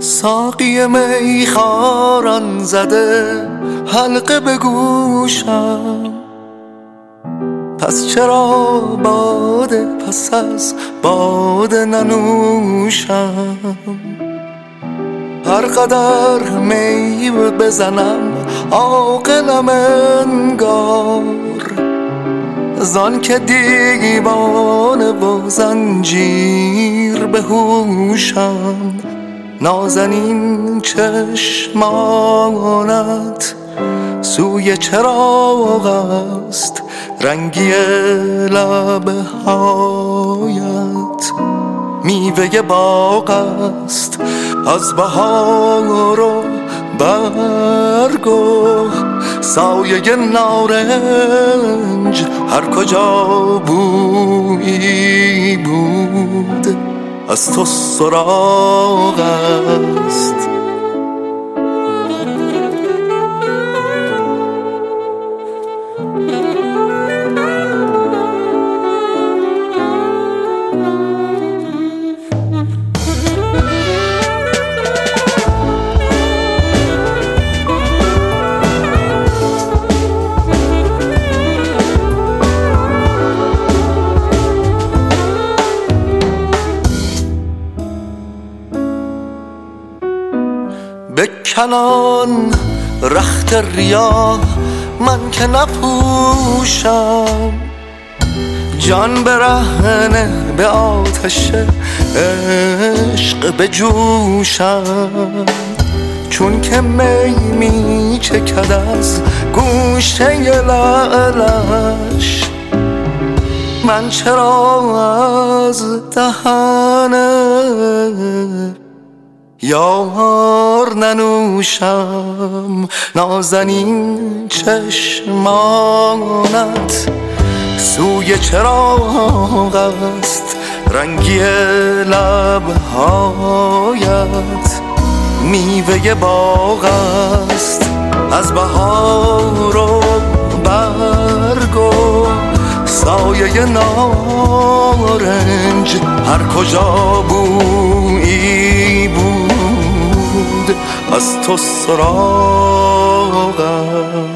ساقی میخواران زده حلقه به گوشم، پس چرا باده پس از باده ننوشم؟ هر قدر می بزنم عاقلم انگار، زان که دیوانه و زنجیر به هوشم. نازنین چشمانت سوی چراغ است، رنگی لبه هایت میوه باغ است. از بهار و برگ و سایه نارنج هر کجا بویی بود از تو سراغ است. بکنان رخت ریا من که نپوشم، جان برهنه به آتش عشق بجوشم. چون که می چکد از گوشه لعلش، من چرا از دهنه یار ننوشم؟ نازنین چشمانت سوی چراغ است، رنگی لبهایت میوه باغ است. از بهار و برگ و سایه نارنج هر کجا بویی بود از تو سراغ است.